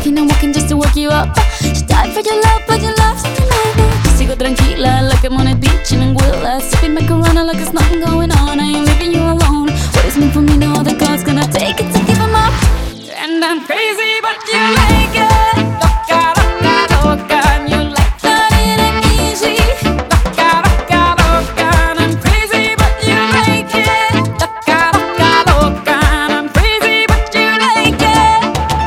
talking and walking just to work you up. She died for your love, but your love's undeniable. Sigo tranquila, like I'm on a beach in Anguilla, sipping macarona like there's nothing going on. I ain't leaving you alone. What is meant for me, no other God's gonna take it to give him up. And I'm crazy, but you like it. Loca, loca, loca, and you like that it ain't easy. Loca, loca, loca, and I'm crazy, but you like it. Loca, loca, loca, and I'm crazy, but you like it.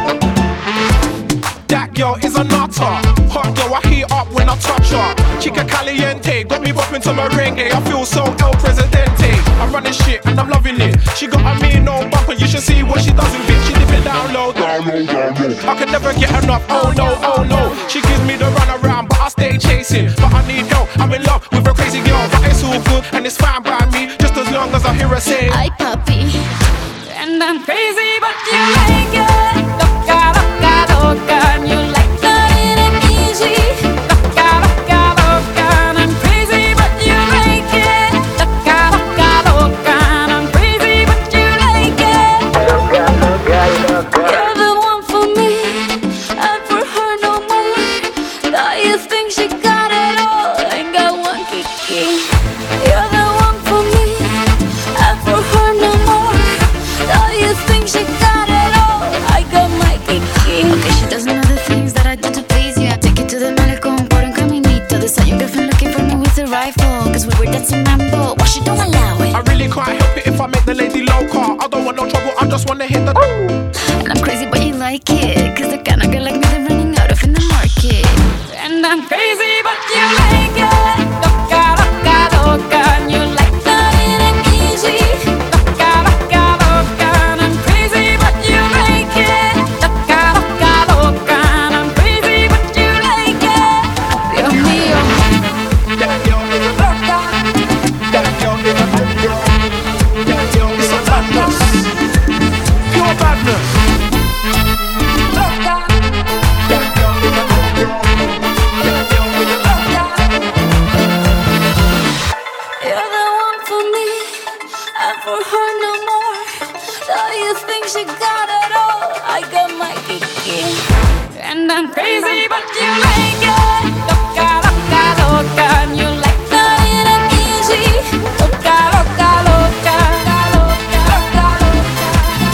That girl is a nutter. Hot girl, I heat up when I touch her. Chica caliente, got me bopping to merengue. I feel so El Presidente. I'm running shit and I'm loving it. She got a mean no bumper, you should see what she does with it. She dip it down low, down low, down low. I can never get enough, oh no, oh no. She gives me the run around, but I stay chasing. But I need help, I'm in love with a crazy girl. But it's all good and it's fine by me, just as long as I hear her say, Ay papi, and I'm crazy, but you like it. Loca, loca, loca, and you like that it ain't easy. Loca, loca, loca, and I'm crazy, but you like it. Loca, loca, loca, and I'm crazy, but you like it. You're the one for me, and for her no more. Now you think she got it all, ain't got one kiki. You're the one for me, and for her no more. Now you think she got it all, I got my kiki. Okay, she does know the things that I do to please you. I take it to the malecón por un caminito. This how your girlfriend looking for me with a rifle, cause we were dancing mambo, why she don't allow it? I really can't help it if I make the lady loca. I don't want no trouble, I just wanna hit the And I'm crazy but you like it, cause the kind of girl like me they're running out of in the market. And I'm crazy but you like it. Loca, loca, loca, and you like that it ain't easy. Loca, loca, loca, and I'm crazy but you like it. Loca, loca, loca, and I'm crazy but you like it. Dios mío. That girl is a loca. That girl is a loca. That girl is a badness. Pure badness. Loca. That girl is a loca. That girl is a loca. You're the one for me, and for her no more. Now you think she got it all, I got my kiki. And I'm crazy, but you like it. Loca, loca, loca, and you like that it ain't easy. Loca, loca, loca, loca, loca,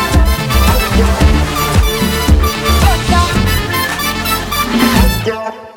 loca. Loca.